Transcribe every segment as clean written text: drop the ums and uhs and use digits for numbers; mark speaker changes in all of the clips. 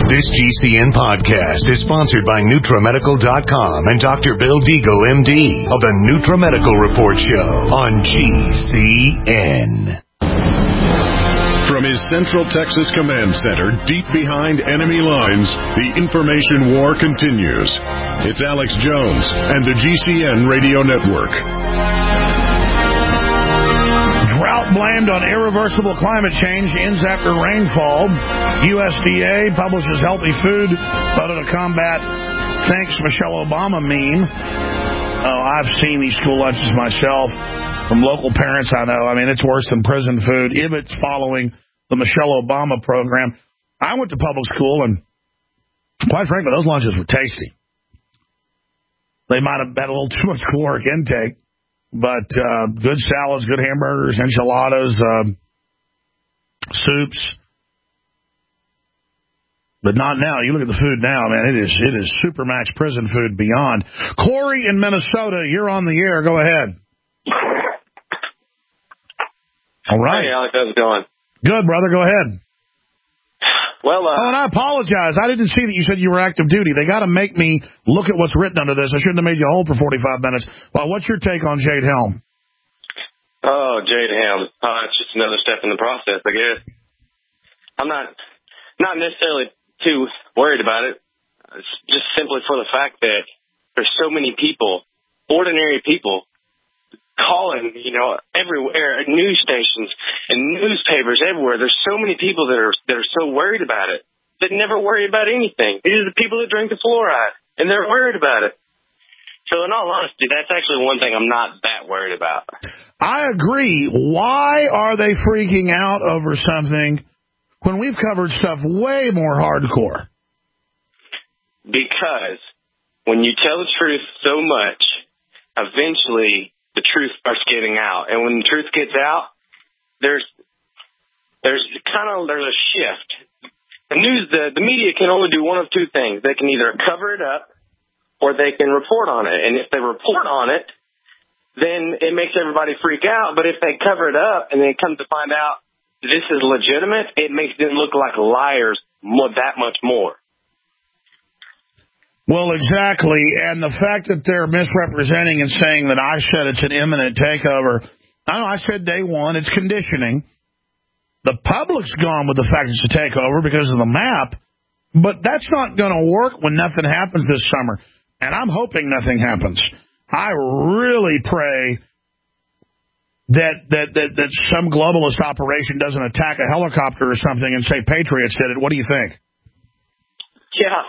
Speaker 1: This GCN podcast is sponsored by NutraMedical.com and Dr. Bill Deagle, MD, of the NutraMedical Report Show on GCN.
Speaker 2: From his Central Texas Command Center, deep behind enemy lines, the information war continues. It's Alex Jones and the GCN Radio Network.
Speaker 3: Drought blamed on irreversible climate change ends after rainfall. USDA publishes healthy food voted to combat thanks Michelle Obama meme. Oh, I've seen these school lunches myself from local parents I know. I mean, it's worse than prison food if it's following the Michelle Obama program. I went to public school, and quite frankly, those lunches were tasty. They might have had a little too much caloric intake. But good salads, good hamburgers, enchiladas, soups. But not now. You look at the food now, man. It is Supermax prison food beyond. Corey in Minnesota, you're on the air. Go ahead. All right.
Speaker 4: Hey, Alex, how's it going?
Speaker 3: Good, brother. Go ahead.
Speaker 4: Well,
Speaker 3: and I apologize. I didn't see that you said you were active duty. They got to make me look at what's written under this. I shouldn't have made you hold for 45 minutes. Well, what's your take on Jade Helm?
Speaker 4: Oh, Jade Helm. It's just another step in the process, I guess. I'm not necessarily too worried about it. It's just simply for the fact that there's so many people, ordinary people, calling, everywhere, news stations and newspapers everywhere. There's so many people that are so worried about it that never worry about anything. These are the people that drink the fluoride, and they're worried about it. So in all honesty, that's actually one thing I'm not that worried about.
Speaker 3: I agree. Why are they freaking out over something when we've covered stuff way more hardcore?
Speaker 4: Because when you tell the truth so much, eventually the truth starts getting out. And when the truth gets out, there's a shift. The media can only do one of two things. They can either cover it up or they can report on it. And if they report on it, then it makes everybody freak out. But if they cover it up and they come to find out this is legitimate, it makes them look like liars that much more.
Speaker 3: Well, exactly, and the fact that they're misrepresenting and saying that I said it's an imminent takeover, I said day one, it's conditioning. The public's gone with the fact it's a takeover because of the map, but that's not going to work when nothing happens this summer, and I'm hoping nothing happens. I really pray that some globalist operation doesn't attack a helicopter or something and say Patriots did it. What do you think?
Speaker 4: Yeah,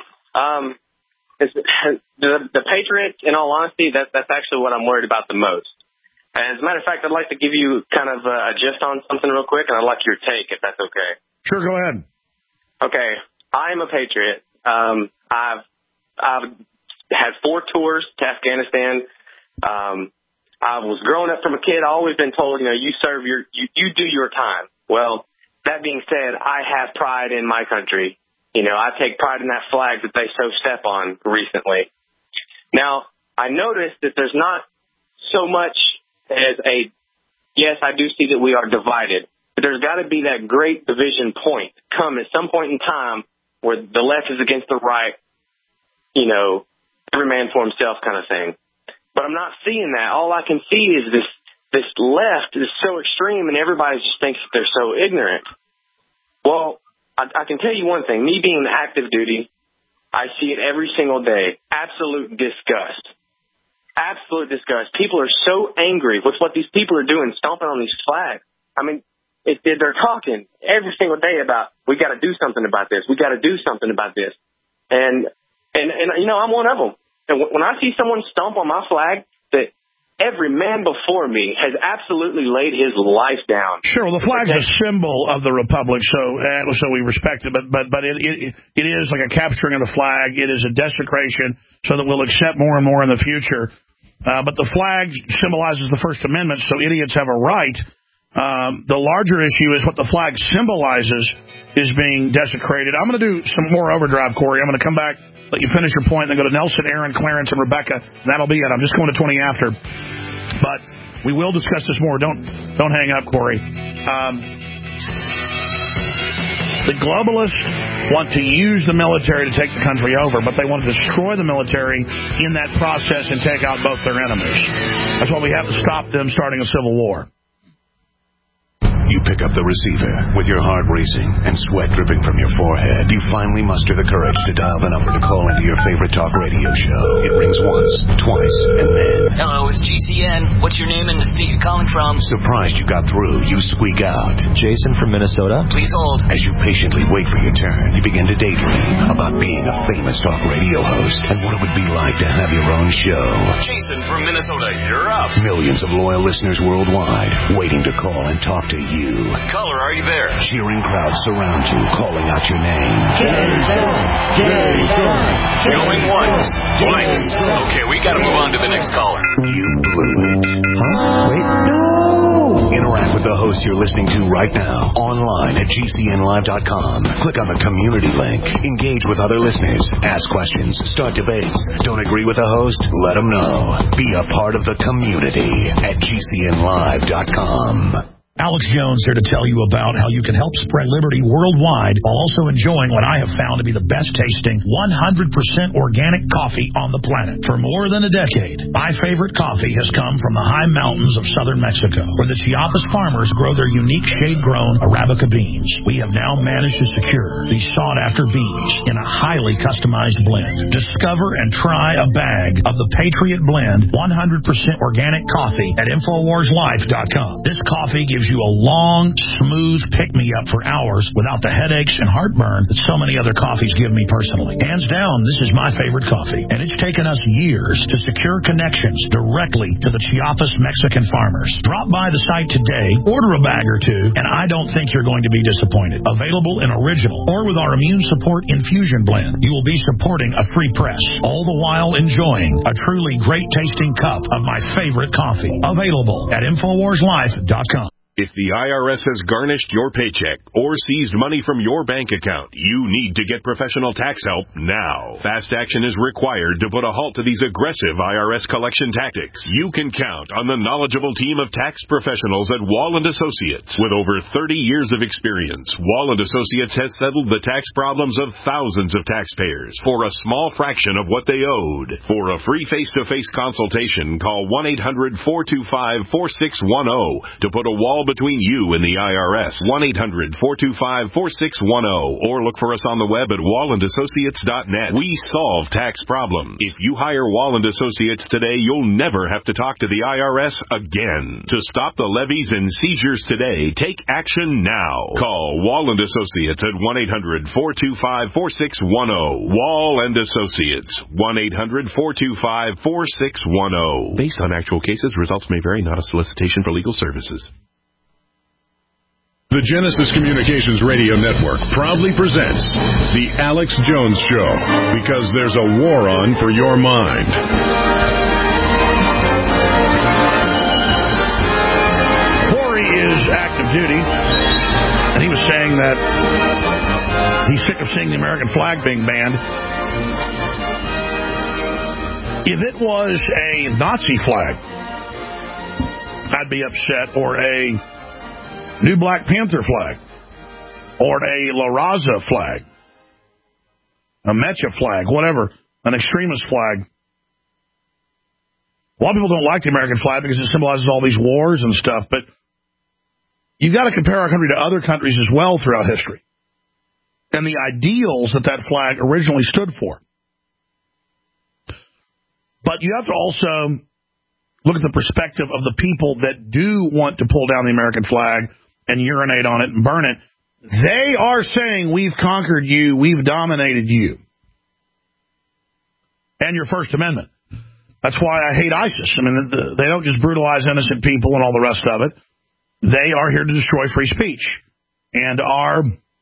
Speaker 4: the Patriots, in all honesty, that's actually what I'm worried about the most. As a matter of fact, I'd like to give you kind of a gist on something real quick, and I'd like your take, if that's okay.
Speaker 3: Sure, go ahead.
Speaker 4: Okay, I am a Patriot. I've had 4 tours to Afghanistan. I was growing up from a kid. I've always been told, you serve you do your time. Well, that being said, I have pride in my country. I take pride in that flag that they so step on recently. Now, I noticed that there's not so much as yes, I do see that we are divided, but there's got to be that great division point come at some point in time where the left is against the right, every man for himself kind of thing. But I'm not seeing that. All I can see is this left is so extreme and everybody just thinks that they're so ignorant. Well, I can tell you one thing. Me being active duty, I see it every single day. Absolute disgust. Absolute disgust. People are so angry with what these people are doing, stomping on these flags. I mean, they're talking every single day about, we got to do something about this. We got to do something about this. And I'm one of them. And when I see someone stomp on my flag, that every man before me has absolutely laid his life down.
Speaker 3: Sure, well, the flag's a symbol of the republic, so we respect it. But it is like a capturing of the flag. It is a desecration, so that we'll accept more and more in the future. But the flag symbolizes the First Amendment, so idiots have a right. The larger issue is what the flag symbolizes is being desecrated. I'm going to do some more overdrive, Corey. I'm going to come back, let you finish your point, and then go to Nelson, Aaron, Clarence, and Rebecca. That'll be it. I'm just going to 20 after. But we will discuss this more. Don't hang up, Corey. The globalists want to use the military to take the country over, but they want to destroy the military in that process and take out both their enemies. That's why we have to stop them starting a civil war.
Speaker 1: You pick up the receiver with your heart racing and sweat dripping from your forehead. You finally muster the courage to dial the number to call into your favorite talk radio show. It rings once, twice, and then...
Speaker 5: Hello, it's GCN. What's your name and the state you're calling from?
Speaker 1: Surprised you got through, you squeak out.
Speaker 6: Jason from Minnesota?
Speaker 5: Please hold.
Speaker 1: As you patiently wait for your turn, you begin to daydream about being a famous talk radio host and what it would be like to have your own show.
Speaker 5: Jason from Minnesota, you're up.
Speaker 1: Millions of loyal listeners worldwide waiting to call and talk to you.
Speaker 5: Caller, are you there?
Speaker 1: Cheering crowds surround you, calling out your name.
Speaker 5: Jason! Going once, twice. Okay, we gotta move on to the next caller.
Speaker 1: You blew it.
Speaker 6: Huh? Wait, no!
Speaker 1: Interact with the host you're listening to right now, online at GCNlive.com. Click on the community link. Engage with other listeners. Ask questions. Start debates. Don't agree with the host? Let them know. Be a part of the community at GCNlive.com.
Speaker 7: Alex Jones here to tell you about how you can help spread liberty worldwide while also enjoying what I have found to be the best tasting 100% organic coffee on the planet. For more than a decade, my favorite coffee has come from the high mountains of southern Mexico, where the Chiapas farmers grow their unique shade-grown Arabica beans. We have now managed to secure these sought-after beans in a highly customized blend. Discover and try a bag of the Patriot Blend 100% organic coffee at InfoWarsLife.com. This coffee gives you a long, smooth pick-me-up for hours without the headaches and heartburn that so many other coffees give me personally. Hands down, this is my favorite coffee, and it's taken us years to secure connections directly to the Chiapas Mexican farmers. Drop by the site today, order a bag or two, and I don't think you're going to be disappointed. Available in original or with our immune support infusion blend, you will be supporting a free press, all the while enjoying a truly great-tasting cup of my favorite coffee. Available at InfoWarsLife.com.
Speaker 2: If the IRS has garnished your paycheck or seized money from your bank account, you need to get professional tax help now. Fast action is required to put a halt to these aggressive IRS collection tactics. You can count on the knowledgeable team of tax professionals at Wall & Associates. With over 30 years of experience, Wall & Associates has settled the tax problems of thousands of taxpayers for a small fraction of what they owed. For a free face-to-face consultation, call 1-800-425-4610 to put a wall between you and the IRS. 1-800-425-4610 or look for us on the web at wallandassociates.net. We solve tax problems. If you hire Wall & Associates today, you'll never have to talk to the IRS again. To stop the levies and seizures today, take action now. Call Wall & Associates at 1-800-425-4610. Wall & Associates. 1-800-425-4610. Based on actual cases, results may vary, not a solicitation for legal services. The Genesis Communications Radio Network proudly presents The Alex Jones Show, because there's a war on for your mind.
Speaker 3: Corey is active duty, and he was saying that he's sick of seeing the American flag being banned. If it was a Nazi flag, I'd be upset, or a new Black Panther flag, or a La Raza flag, a Mecha flag, whatever, an extremist flag. A lot of people don't like the American flag because it symbolizes all these wars and stuff, but you've got to compare our country to other countries as well throughout history, and the ideals that that flag originally stood for. But you have to also look at the perspective of the people that do want to pull down the American flag and urinate on it and burn it. They are saying, we've conquered you, we've dominated you. And your First Amendment. That's why I hate ISIS. I mean, they don't just brutalize innocent people and all the rest of it. They are here to destroy free speech. And our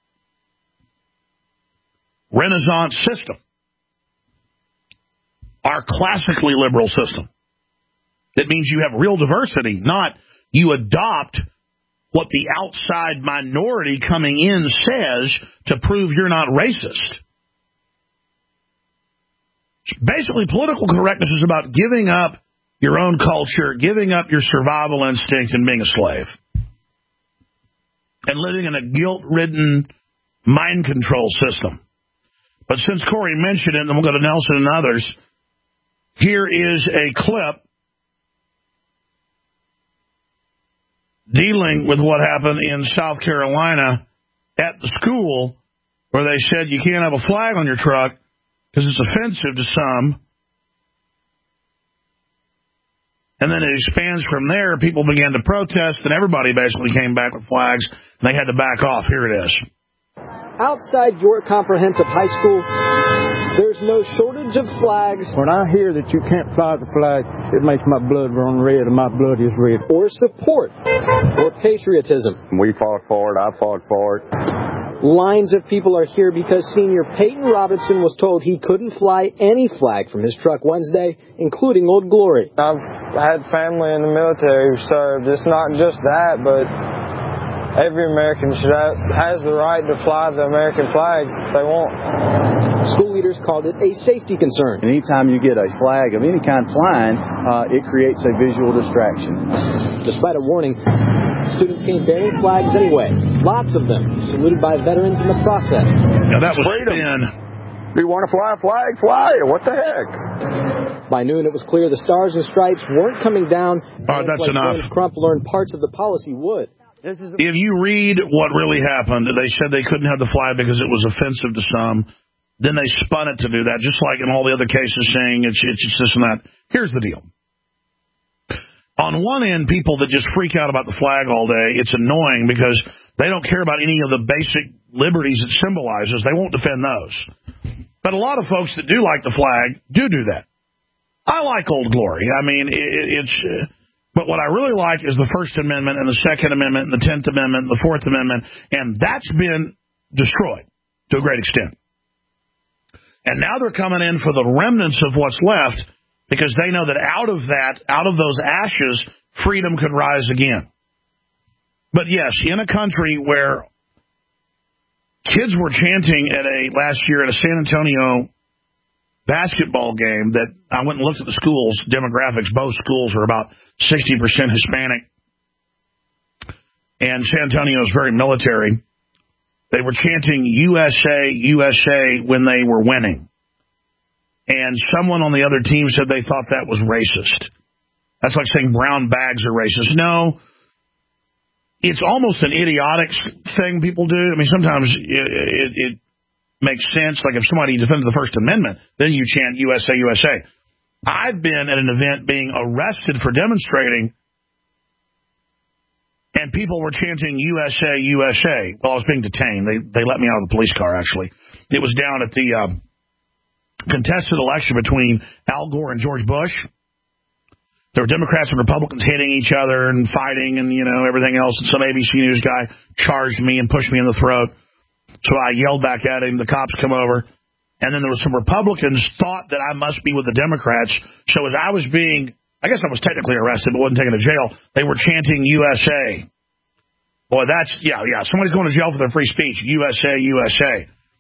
Speaker 3: Renaissance system, our classically liberal system, that means you have real diversity, not you adopt what the outside minority coming in says to prove you're not racist. Basically, political correctness is about giving up your own culture, giving up your survival instinct, and being a slave. And living in a guilt-ridden, mind control system. But since Corey mentioned it, and then we'll go to Nelson and others, here is a clip dealing with what happened in South Carolina at the school where they said you can't have a flag on your truck because it's offensive to some. And then it expands from there. People began to protest, and everybody basically came back with flags, and they had to back off. Here it is.
Speaker 8: Outside York Comprehensive High School, there's no shortage of flags.
Speaker 9: When I hear that you can't fly the flag, it makes my blood run red, and my blood is red.
Speaker 8: Or support, or patriotism.
Speaker 9: We fought for it. I fought for it.
Speaker 8: Lines of people are here because senior Peyton Robinson was told he couldn't fly any flag from his truck Wednesday, including Old Glory.
Speaker 10: I've had family in the military who served. It's not just that, but every American has the right to fly the American flag if they want.
Speaker 8: School leaders called it a safety concern.
Speaker 9: Anytime you get a flag of any kind flying, it creates a visual distraction.
Speaker 8: Despite a warning, students came bearing flags anyway. Lots of them saluted by veterans in the process.
Speaker 3: Now that was freedom.
Speaker 9: You want to fly a flag? Fly it. What the heck?
Speaker 8: By noon, it was clear the Stars and Stripes weren't coming down.
Speaker 3: That's enough.
Speaker 8: James Crump learned parts of the policy would.
Speaker 3: If you read what really happened, they said they couldn't have the flag because it was offensive to some. Then they spun it to do that, just like in all the other cases saying it's this and that. Here's the deal. On one end, people that just freak out about the flag all day, it's annoying because they don't care about any of the basic liberties it symbolizes. They won't defend those. But a lot of folks that do like the flag do that. I like Old Glory. I mean, but what I really like is the First Amendment and the Second Amendment and the 10th Amendment and the Fourth Amendment, and that's been destroyed to a great extent. And now they're coming in for the remnants of what's left because they know that out of those ashes, freedom could rise again. But yes, in a country where kids were chanting last year at a San Antonio basketball game that I went and looked at the schools, demographics, both schools are about 60% Hispanic. And San Antonio is very military. They were chanting USA, USA when they were winning. And someone on the other team said they thought that was racist. That's like saying brown bags are racist. No, it's almost an idiotic thing people do. I mean, sometimes it makes sense. Like if somebody defended the First Amendment, then you chant USA, USA. I've been at an event being arrested for demonstrating, and people were chanting USA, USA. Well, I was being detained. They let me out of the police car, actually. It was down at the contested election between Al Gore and George Bush. There were Democrats and Republicans hitting each other and fighting and, everything else. And some ABC News guy charged me and pushed me in the throat. So I yelled back at him. The cops come over. And then there were some Republicans thought that I must be with the Democrats. So as I was I guess I was technically arrested, but wasn't taken to jail. They were chanting USA. Boy, yeah. Somebody's going to jail for their free speech. USA, USA.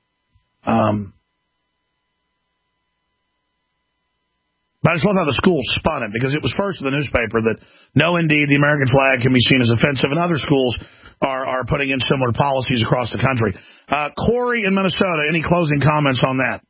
Speaker 3: But I just love how the school spun it, because it was first in the newspaper that, no, indeed, the American flag can be seen as offensive, and other schools are putting in similar policies across the country. Corey in Minnesota, any closing comments on that?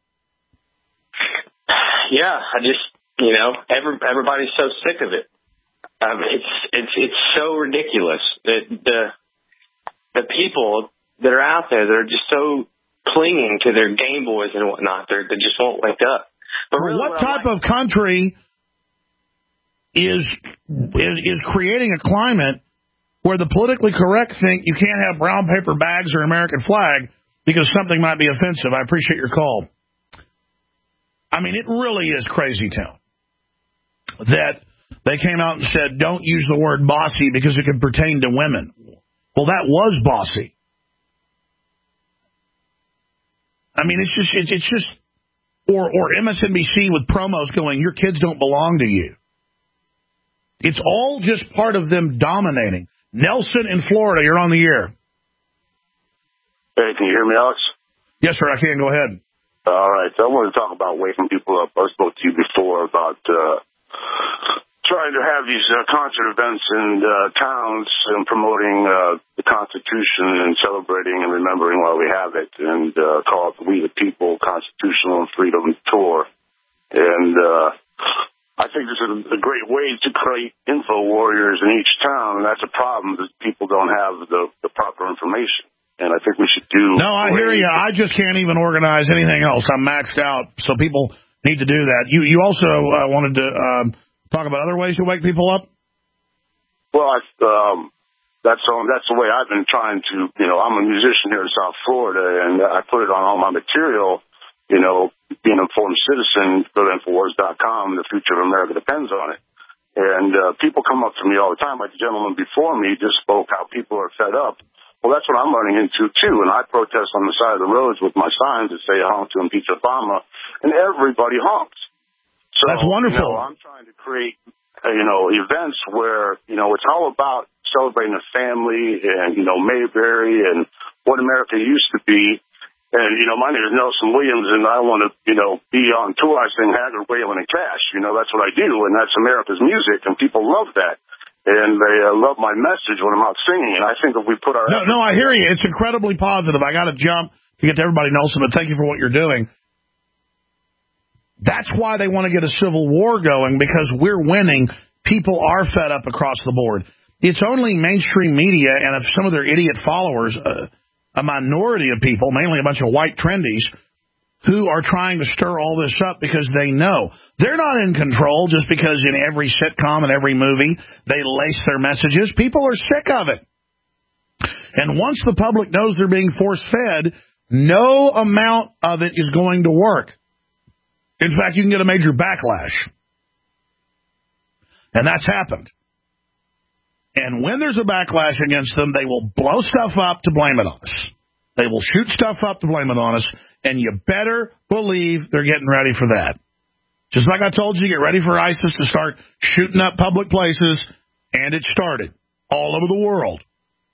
Speaker 4: Yeah, I just, everybody's so sick of it. It's so ridiculous that the people that are out there, they're just so clinging to their Game Boys and whatnot. They just won't wake up. But really,
Speaker 3: what type of country is creating a climate where the politically correct think you can't have brown paper bags or American flag because something might be offensive? I appreciate your call. I mean, it really is crazy town that they came out and said, don't use the word bossy because it could pertain to women. Well, that was bossy. I mean, it's just or MSNBC with promos going, your kids don't belong to you. It's all just part of them dominating. Nelson in Florida, you're on the air.
Speaker 11: Hey, can you hear me, Alex?
Speaker 3: Yes, sir, I can. Go ahead.
Speaker 11: All right, so I want to talk about waking people up. I spoke to you before about trying to have these concert events in towns and promoting the Constitution and celebrating and remembering while we have it, and call it the We the People Constitutional and Freedom Tour. And I think this is a great way to create info warriors in each town, and that's a problem that people don't have the proper information. And I think we should do...
Speaker 3: No, I hear you. I just can't even organize anything else. I'm maxed out, so people need to do that. You also wanted to talk about other ways to wake people up?
Speaker 11: Well, that's the way I've been trying to, I'm a musician here in South Florida, and I put it on all my material, being an informed citizen, go to Infowars.com, the future of America depends on it. And people come up to me all the time, like the gentleman before me just spoke how people are fed up. Well, that's what I'm running into, too, and I protest on the side of the roads with my signs that say honk to impeach Obama, and everybody honks. So,
Speaker 3: that's wonderful.
Speaker 11: I'm trying to create, events where, it's all about celebrating the family and, Mayberry and what America used to be. And, my name is Nelson Williams, and I want to, be on tour. I sing Haggard, Waylon, and Cash. That's what I do, and that's America's music, and people love that. And they love my message when I'm out singing. And I think if we put our...
Speaker 3: No, I hear you. It's incredibly positive. I got to jump to get to everybody, Nelson, but thank you for what you're doing. That's why they want to get a civil war going, because we're winning. People are fed up across the board. It's only mainstream media and of some of their idiot followers, a minority of people, mainly a bunch of white trendies, who are trying to stir all this up because they know they're not in control just because in every sitcom and every movie they lace their messages. People are sick of it. And once the public knows they're being force-fed, no amount of it is going to work. In fact, you can get a major backlash. And that's happened. And when there's a backlash against them, they will blow stuff up to blame it on us. They will shoot stuff up to blame it on us, and you better believe they're getting ready for that. Just like I told you, get ready for ISIS to start shooting up public places, and it started all over the world.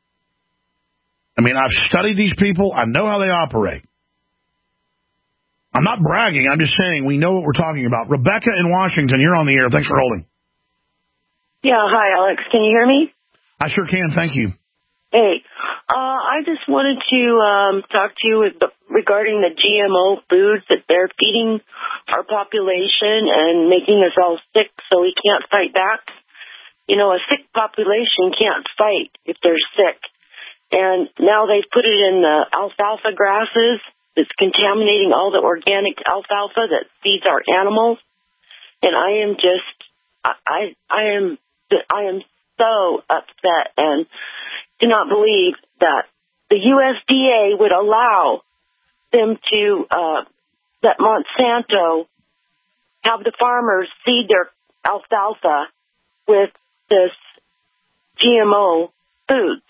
Speaker 3: I mean, I've studied these people. I know how they operate. I'm not bragging. I'm just saying we know what we're talking about. Rebecca in Washington, you're on the air. Thanks for holding.
Speaker 12: Yeah, hi, Alex. Can you hear me?
Speaker 3: I sure can. Thank you.
Speaker 12: Hey, I just wanted to talk to you regarding the GMO foods that they're feeding our population and making us all sick so we can't fight back. A sick population can't fight if they're sick. And now they've put it in the alfalfa grasses. It's contaminating all the organic alfalfa that feeds our animals. And I am just, I am so upset and do not believe that the USDA would allow them to let Monsanto have the farmers feed their alfalfa with this GMO foods.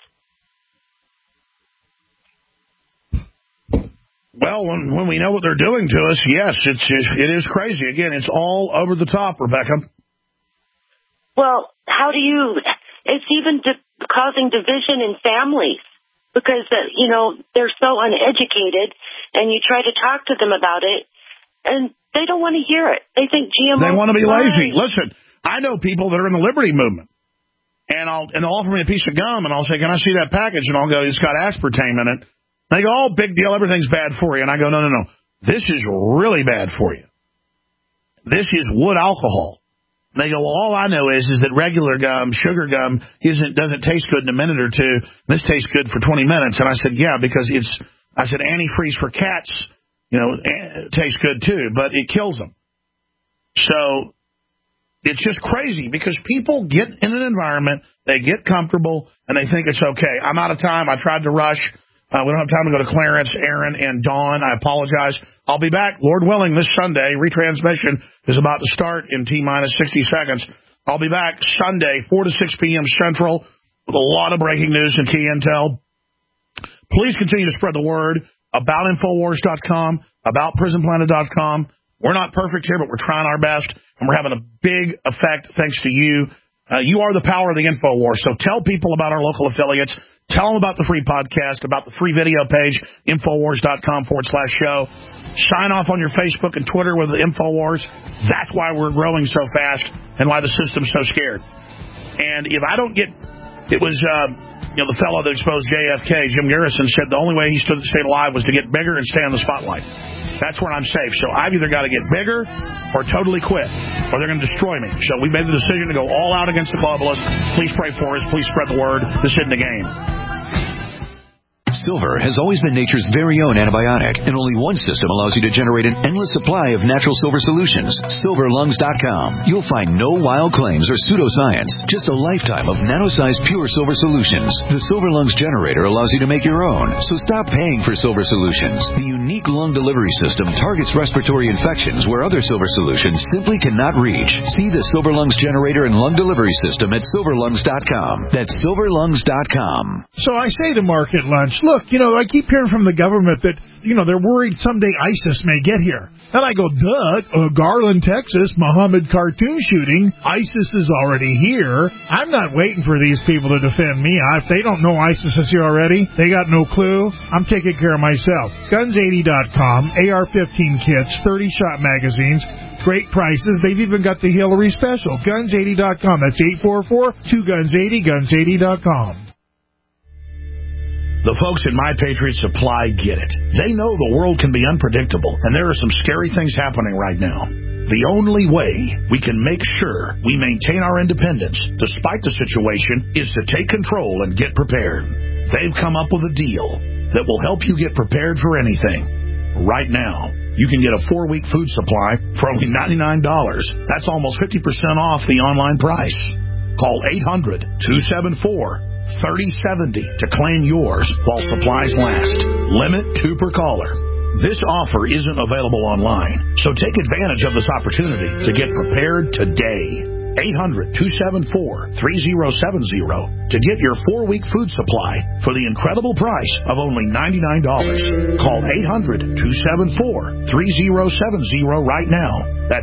Speaker 3: Well, when we know what they're doing to us, yes, it is crazy. Again, it's all over the top, Rebecca.
Speaker 12: Well, how do you... It's even causing division in families because, they're so uneducated, and you try to talk to them about it, and they don't want to hear it. They think GMO...
Speaker 3: They want to be lazy. Listen, I know people that are in the Liberty Movement, and they'll offer me a piece of gum, and I'll say, can I see that package? And I'll go, it's got aspartame in it. They go, oh, big deal, everything's bad for you. And I go, no. This is really bad for you. This is wood alcohol. They go, well, all I know is that regular gum, sugar gum, doesn't taste good in a minute or two. This tastes good for 20 minutes. And I said, yeah, because antifreeze for cats, tastes good too, but it kills them. So it's just crazy because people get in an environment, they get comfortable, and they think it's okay. I'm out of time. I tried to rush. We don't have time to go to Clarence, Aaron, and Dawn. I apologize. I'll be back, Lord willing, this Sunday. Retransmission is about to start in T-minus 60 seconds. I'll be back Sunday, 4 to 6 p.m. Central, with a lot of breaking news and key intel. Please continue to spread the word about Infowars.com, about PrisonPlanet.com. We're not perfect here, but we're trying our best, and we're having a big effect thanks to you. You are the power of the InfoWars, so tell people about our local affiliates. Tell them about the free podcast, about the free video page, Infowars.com/show. Sign off on your Facebook and Twitter with the Infowars. That's why we're growing so fast and why the system's so scared. And if I don't get... It was, the fellow that exposed JFK, Jim Garrison, said the only way he stayed alive was to get bigger and stay on the spotlight. That's where I'm safe. So I've either got to get bigger or totally quit, or they're going to destroy me. So we made the decision to go all out against the globalists. Please pray for us. Please spread the word. This isn't a game.
Speaker 13: Silver has always been nature's very own antibiotic, and only one system allows you to generate an endless supply of natural silver solutions. SilverLungs.com. You'll find no wild claims or pseudoscience, just a lifetime of nano-sized pure silver solutions. The Silver Lungs generator allows you to make your own, so stop paying for silver solutions. The unique lung delivery system targets respiratory infections where other silver solutions simply cannot reach. See the Silver Lungs generator and lung delivery system at SilverLungs.com. That's SilverLungs.com.
Speaker 14: So I say to Mark at lunch, look, I keep hearing from the government that, they're worried someday ISIS may get here. And I go, Garland, Texas, Muhammad cartoon shooting, ISIS is already here. I'm not waiting for these people to defend me. If they don't know ISIS is here already, they got no clue. I'm taking care of myself. Guns80.com, AR-15 kits, 30-shot magazines, great prices. They've even got the Hillary special. Guns80.com. That's 844-2-GUNS-80, Guns80.com.
Speaker 3: The folks at My Patriot Supply get it. They know the world can be unpredictable, and there are some scary things happening right now. The only way we can make sure we maintain our independence, despite the situation, is to take control and get prepared. They've come up with a deal that will help you get prepared for anything. Right now, you can get a 4-week food supply for only $99. That's almost 50% off the online price. Call 800-274-3070 to claim yours while supplies last. Limit 2 per caller. This offer isn't available online, so take advantage of this opportunity to get prepared today. 800-274-3070 to get your 4-week food supply for the incredible price of only $99. Call 800-274-3070 right now. That's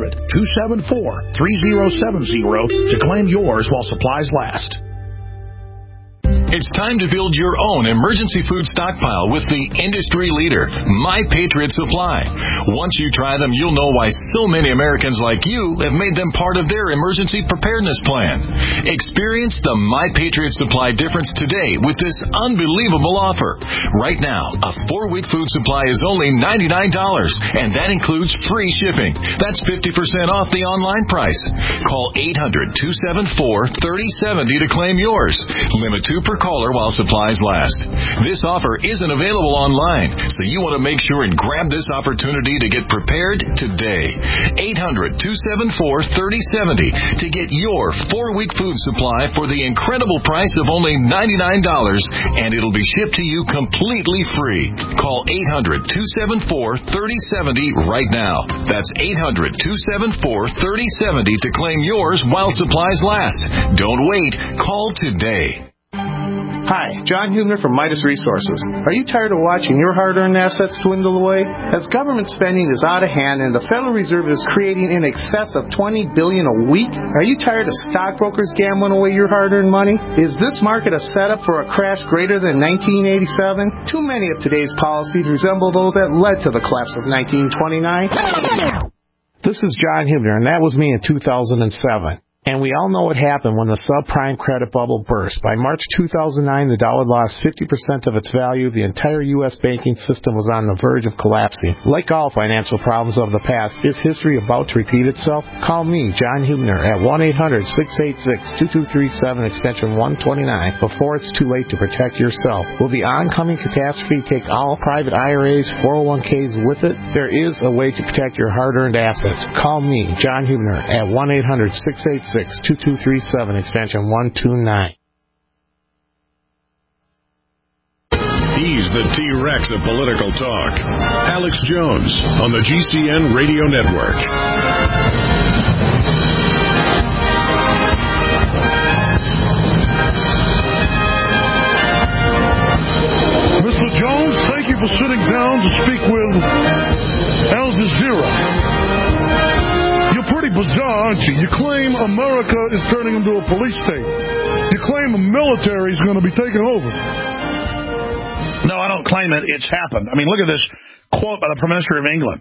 Speaker 3: 800-274-3070 to claim yours while supplies last.
Speaker 5: It's time to build your own emergency food stockpile with the industry leader, My Patriot Supply. Once you try them, you'll know why so many Americans like you have made them part of their emergency preparedness plan. Experience the My Patriot Supply difference today with this unbelievable offer. Right now, a 4-week food supply is only $99, and that includes free shipping. That's 50% off the online price. Call 800-274-3070 to claim yours. Limit 2 per caller while supplies last. This offer isn't available online, so you want to make sure and grab this opportunity to get prepared today. 800-274-3070 to get your 4-week food supply for the incredible price of only $99, and it'll be shipped to you completely free. Call 800-274-3070 right now. That's 800-274-3070 to claim yours while supplies last. Don't wait. Call today.
Speaker 15: Hi, John Hubner from Midas Resources. Are you tired of watching your hard-earned assets dwindle away? As government spending is out of hand and the Federal Reserve is creating in excess of $20 billion a week, are you tired of stockbrokers gambling away your hard-earned money? Is this market a setup for a crash greater than 1987? Too many of today's policies resemble those that led to the collapse of 1929. This is John Hubner, and that was me in 2007. And we all know what happened when the subprime credit bubble burst. By March 2009, the dollar lost 50% of its value. The entire U.S. banking system was on the verge of collapsing. Like all financial problems of the past, is history about to repeat itself? Call me, John Hubner, at 1-800-686-2237, extension 129, before it's too late to protect yourself. Will the oncoming catastrophe take all private IRAs, 401ks with it? There is a way to protect your hard-earned assets. Call me, John Hubner, at 1-800-686-2237, extension 129.
Speaker 2: He's the T-Rex of political talk. Alex Jones on the GCN Radio Network.
Speaker 3: Mr. Jones, thank you for sitting down to speak with Al Jazeera. You're pretty bizarre, aren't you? You claim America is turning into a police state. You You claim the military is going to be taken over. No, I don't claim it. It's happened. I mean, look at this quote by the Prime Minister of England.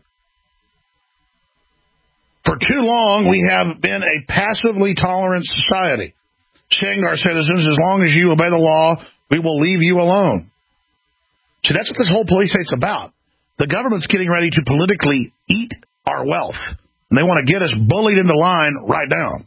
Speaker 3: For too long, we have been a passively tolerant society, saying to our citizens, as long as you obey the law, we will leave you alone. See, that's what this whole police state's about. The government's getting ready to politically eat our wealth. And they want to get us bullied into line right now.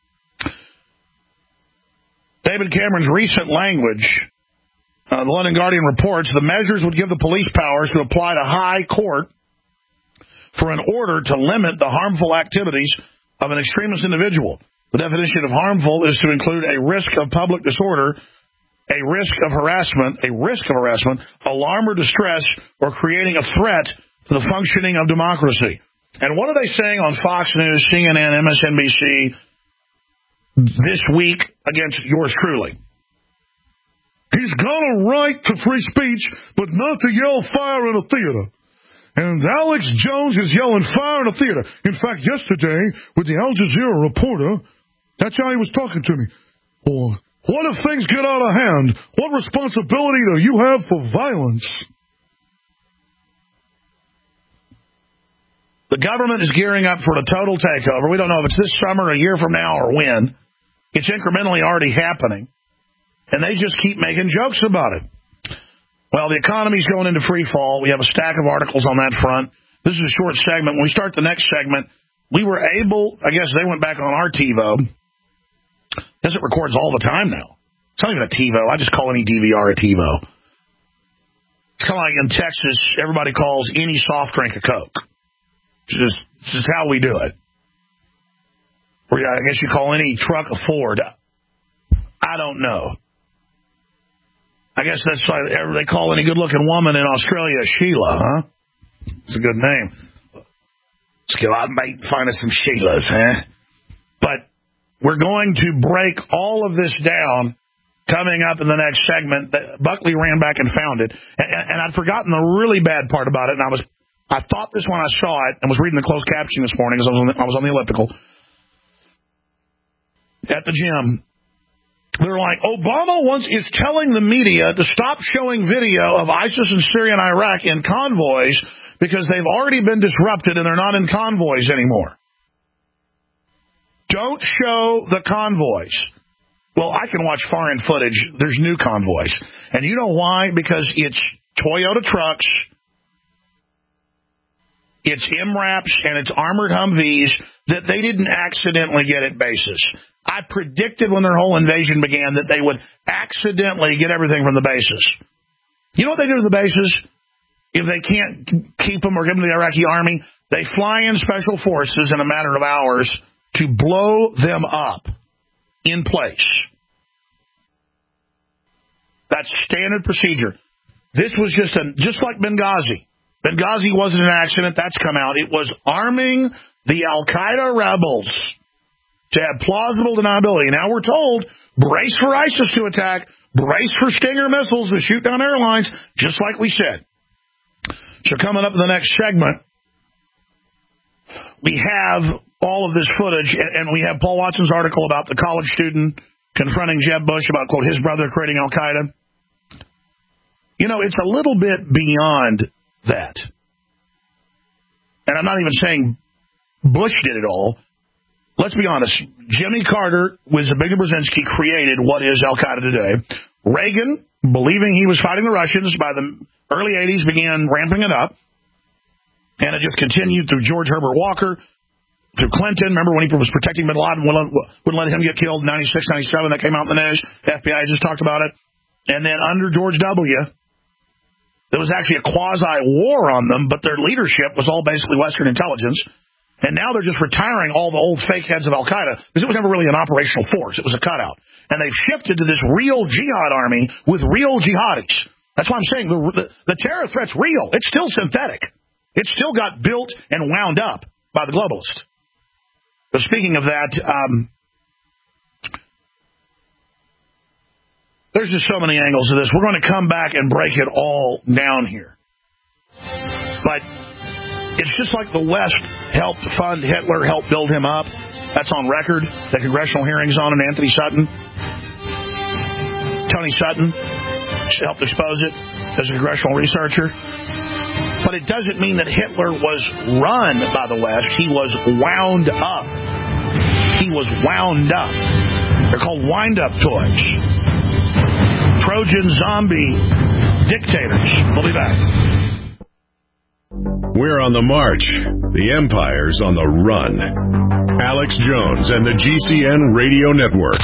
Speaker 3: David Cameron's recent language, the London Guardian reports, the measures would give the police powers to apply to high court for an order to limit the harmful activities of an extremist individual. The definition of harmful is to include a risk of public disorder, a risk of harassment, alarm or distress, or creating a threat to the functioning of democracy. And what are they saying on Fox News, CNN, MSNBC this week against yours truly? He's got a right to free speech, but not to yell fire in a theater. And Alex Jones is yelling fire in a theater. In fact, yesterday, with the Al Jazeera reporter, that's how he was talking to me. Or, what if things get out of hand? What responsibility do you have for violence? The government is gearing up for a total takeover. We don't know if it's this summer, a year from now, or when. It's incrementally already happening. And they just keep making jokes about it. Well, the economy's going into free fall. We have a stack of articles on that front. This is a short segment. When we start the next segment, we were able, I guess they went back on our TiVo. I guess it records all the time now. It's not even a TiVo. I just call any DVR a TiVo. It's kind of like in Texas, everybody calls any soft drink a Coke. This is how we do it. Or I guess you call any truck a Ford. I don't know. I guess that's why they call any good-looking woman in Australia Sheila, huh? It's a good name. Let's go out and find us some Sheilas, huh? But we're going to break all of this down coming up in the next segment. Buckley ran back and found it. And I'd forgotten the really bad part about it, and I thought this when I saw it and was reading the closed caption this morning because I was on the elliptical at the gym. They're like, Obama is telling the media to stop showing video of ISIS in Syria and Iraq in convoys because they've already been disrupted and they're not in convoys anymore. Don't show the convoys. Well, I can watch foreign footage. There's new convoys. And you know why? Because it's Toyota trucks, it's MRAPs, and it's armored Humvees that they didn't accidentally get at bases. I predicted when their whole invasion began that they would accidentally get everything from the bases. You know what they do to the bases? If they can't keep them or give them to the Iraqi army, they fly in special forces in a matter of hours to blow them up in place. That's standard procedure. This was just like Benghazi. Benghazi wasn't an accident. That's come out. It was arming the Al-Qaeda rebels to have plausible deniability. Now we're told, brace for ISIS to attack, brace for Stinger missiles to shoot down airlines, just like we said. So coming up in the next segment, we have all of this footage, and we have Paul Watson's article about the college student confronting Jeb Bush about, quote, his brother creating Al-Qaeda. You know, it's a little bit beyond that. And I'm not even saying Bush did it all. Let's be honest. Jimmy Carter, with Zbigniew Brzezinski, created what is Al-Qaeda today. Reagan, believing he was fighting the Russians by the early 80s, began ramping it up. And it just continued through George Herbert Walker, through Clinton. Remember when he was protecting bin Laden, wouldn't let him get killed in 96, 97. That came out in the news. The FBI just talked about it. And then under George W., there was actually a quasi-war on them, but their leadership was all basically Western intelligence. And now they're just retiring all the old fake heads of Al-Qaeda because it was never really an operational force. It was a cutout. And they've shifted to this real jihad army with real jihadis. That's why I'm saying the terror threat's real. It's still synthetic. It still got built and wound up by the globalists. But speaking of that, there's just so many angles to this. We're going to come back and break it all down here. But it's just like the West helped fund Hitler, helped build him up. That's on record. The congressional hearings on it, Anthony Sutton. Tony Sutton helped expose it as a congressional researcher. But it doesn't mean that Hitler was run by the West. He was wound up. He was wound up. They're called wind-up toys. Trojan zombie dictators. We'll be back.
Speaker 2: We're on the march. The empire's on the run. Alex Jones and the GCN Radio Network.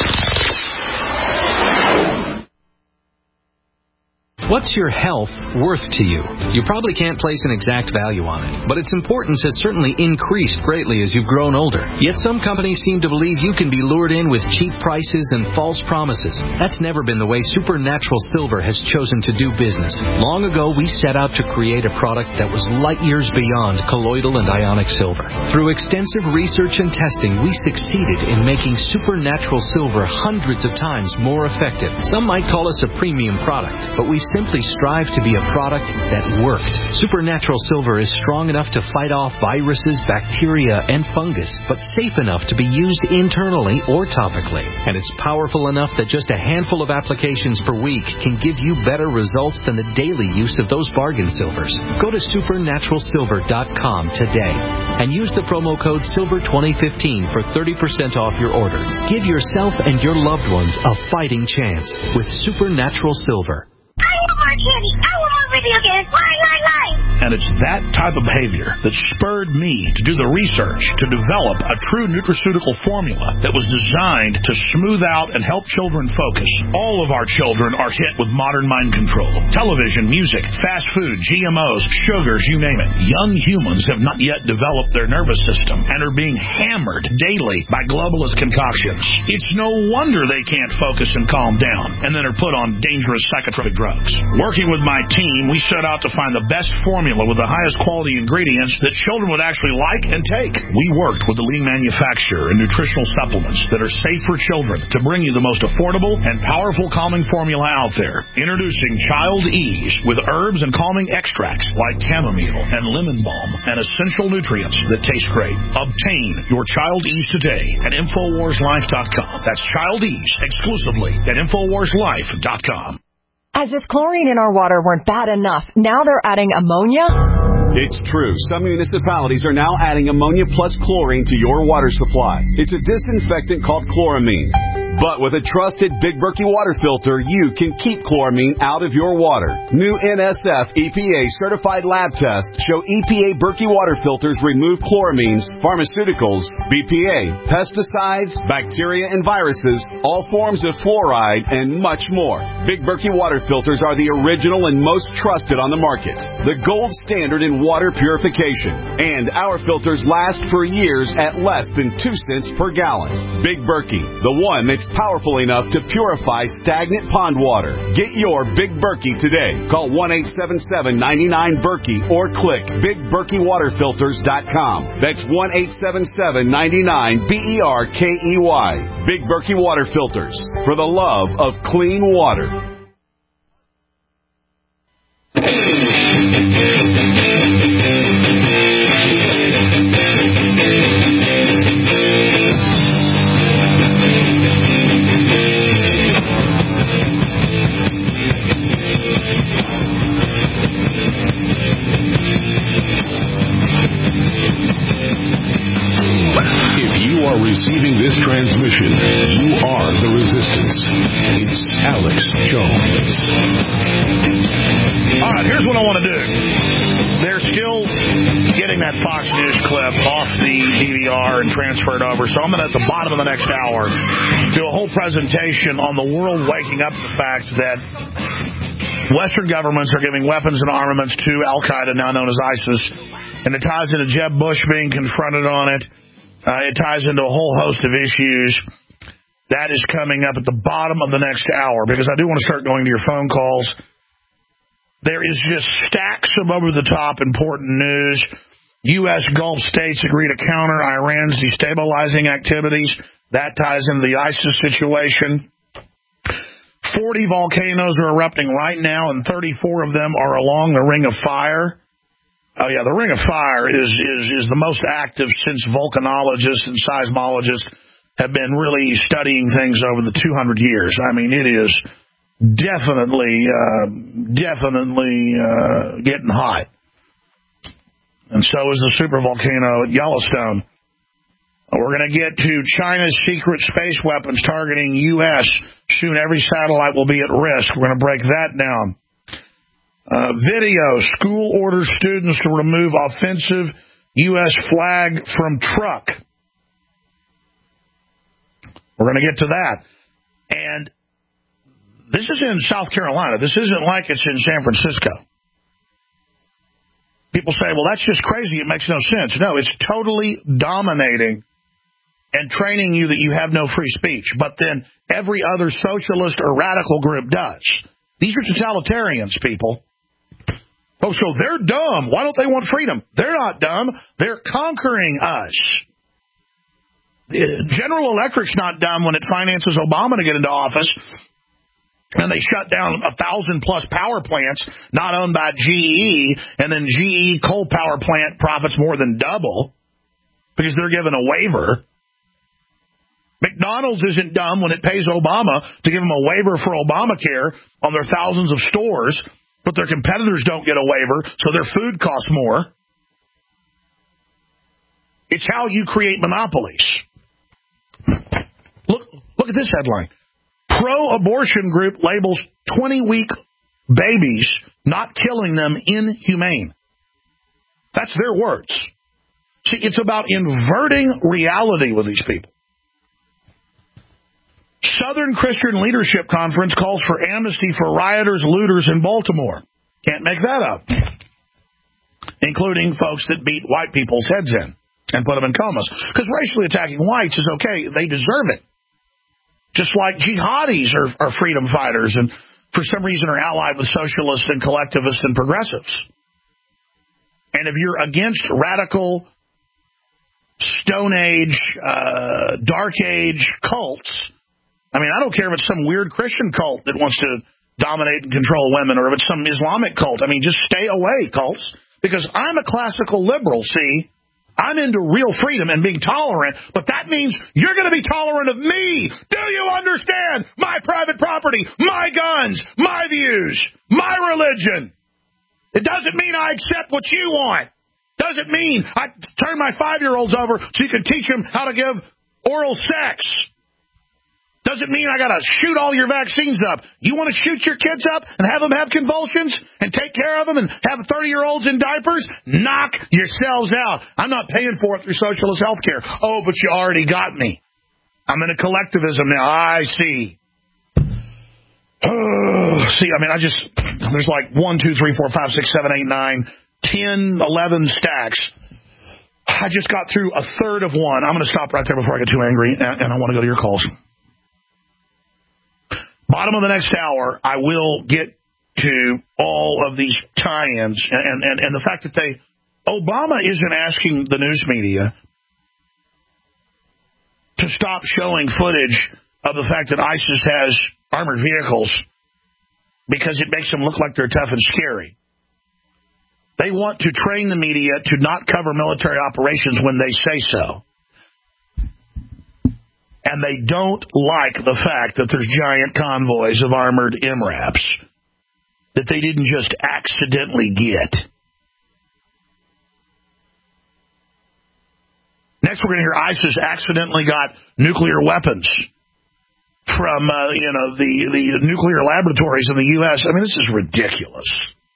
Speaker 16: What's your health worth to you? You probably can't place an exact value on it, but its importance has certainly increased greatly as you've grown older. Yet some companies seem to believe you can be lured in with cheap prices and false promises. That's never been the way Supernatural Silver has chosen to do business. Long ago, we set out to create a product that was light years beyond colloidal and ionic silver. Through extensive research and testing, we succeeded in making Supernatural Silver hundreds of times more effective. Some might call us a premium product, but we've simply strive to be a product that worked. Supernatural Silver is strong enough to fight off viruses, bacteria, and fungus, but safe enough to be used internally or topically. And it's powerful enough that just a handful of applications per week can give you better results than the daily use of those bargain silvers. Go to supernaturalsilver.com today and use the promo code SILVER2015 for 30% off your order. Give yourself and your loved ones a fighting chance with Supernatural Silver.
Speaker 17: I want more candy. I want more video games. Lie.
Speaker 3: And it's that type of behavior that spurred me to do the research to develop a true nutraceutical formula that was designed to smooth out and help children focus. All of our children are hit with modern mind control. Television, music, fast food, GMOs, sugars, you name it. Young humans have not yet developed their nervous system and are being hammered daily by globalist concoctions. It's no wonder they can't focus and calm down and then are put on dangerous psychotropic drugs. Working with my team, we set out to find the best formula with the highest quality ingredients that children would actually like and take. We worked with the leading manufacturer in nutritional supplements that are safe for children to bring you the most affordable and powerful calming formula out there. Introducing Child Ease with herbs and calming extracts like chamomile and lemon balm and essential nutrients that taste great. Obtain your Child Ease today at InfoWarsLife.com. That's Child Ease exclusively at InfoWarsLife.com.
Speaker 18: As if chlorine in our water weren't bad enough, now they're adding ammonia?
Speaker 19: It's true. Some municipalities are now adding ammonia plus chlorine to your water supply. It's a disinfectant called chloramine. But with a trusted Big Berkey water filter, you can keep chloramine out of your water. New NSF EPA certified lab tests show EPA Berkey water filters remove chloramines, pharmaceuticals, BPA, pesticides, bacteria and viruses, all forms of fluoride, and much more. Big Berkey water filters are the original and most trusted on the market. The gold standard in water purification. And our filters last for years at less than 2 cents per gallon. Big Berkey, the one that's powerful enough to purify stagnant pond water. Get your Big Berkey today. Call 1-877-99-BERKEY or click BigBerkeyWaterFilters.com. That's 1-877-99-BERKEY. Big Berkey Water Filters, for the love of clean water.
Speaker 2: Receiving this transmission, you are the resistance. It's Alex Jones.
Speaker 3: All right, here's what I want to do. They're still getting that Fox News clip off the DVR and transferred over, so I'm going to, at the bottom of the next hour, do a whole presentation on the world waking up to the fact that Western governments are giving weapons and armaments to Al-Qaeda, now known as ISIS, and it ties into Jeb Bush being confronted on it. It ties into a whole host of issues. That is coming up at the bottom of the next hour, because I do want to start going to your phone calls. There is just stacks of over-the-top important news. U.S. Gulf states agree to counter Iran's destabilizing activities. That ties into the ISIS situation. 40 volcanoes are erupting right now, and 34 of them are along the Ring of Fire. Oh, yeah, the Ring of Fire is the most active since volcanologists and seismologists have been really studying things over the 200 years. I mean, it is definitely getting hot. And so is the supervolcano at Yellowstone. We're going to get to China's secret space weapons targeting U.S. Soon every satellite will be at risk. We're going to break that down. Video. School orders students to remove offensive U.S. flag from truck. We're going to get to that. And this is in South Carolina. This isn't like it's in San Francisco. People say, well, that's just crazy. It makes no sense. No, it's totally dominating and training you that you have no free speech. But then every other socialist or radical group does. These are totalitarians, people. Oh, so they're dumb. Why don't they want freedom? They're not dumb. They're conquering us. General Electric's not dumb when it finances Obama to get into office. And they shut down 1,000+ power plants not owned by GE, and then GE coal power plant profits more than double because they're given a waiver. McDonald's isn't dumb when it pays Obama to give them a waiver for Obamacare on their thousands of stores, but their competitors don't get a waiver, so their food costs more. It's how you create monopolies. Look at this headline. Pro-abortion group labels 20-week babies not killing them inhumane. That's their words. See, it's about inverting reality with these people. Southern Christian Leadership Conference calls for amnesty for rioters, looters in Baltimore. Can't make that up. Including folks that beat white people's heads in and put them in comas. Because racially attacking whites is okay. They deserve it. Just like jihadis are freedom fighters and for some reason are allied with socialists and collectivists and progressives. And if you're against radical, Stone Age, Dark Age cults, I mean, I don't care if it's some weird Christian cult that wants to dominate and control women or if it's some Islamic cult. I mean, just stay away, cults, because I'm a classical liberal, see? I'm into real freedom and being tolerant, but that means you're going to be tolerant of me. Do you understand? My private property, my guns, my views, my religion. It doesn't mean I accept what you want. Doesn't mean I turn my 5-year-olds over so you can teach them how to give oral sex. Doesn't mean I got to shoot all your vaccines up. You want to shoot your kids up and have them have convulsions and take care of them and have 30-year-olds in diapers? Knock yourselves out. I'm not paying for it through socialist health care. Oh, but you already got me. I'm in a collectivism now. I see. See, I mean, there's like 1, 2, 3, 4, 5, 6, 7, 8, 9, 10, 11 stacks. I just got through a third of one. I'm going to stop right there before I get too angry, and I want to go to your calls. Bottom of the next hour, I will get to all of these tie-ins and the fact that Obama isn't asking the news media to stop showing footage of the fact that ISIS has armored vehicles because it makes them look like they're tough and scary. They want to train the media to not cover military operations when they say so. And they don't like the fact that there's giant convoys of armored MRAPs that they didn't just accidentally get. Next, we're going to hear ISIS accidentally got nuclear weapons from, the nuclear laboratories in the U.S. I mean, this is ridiculous.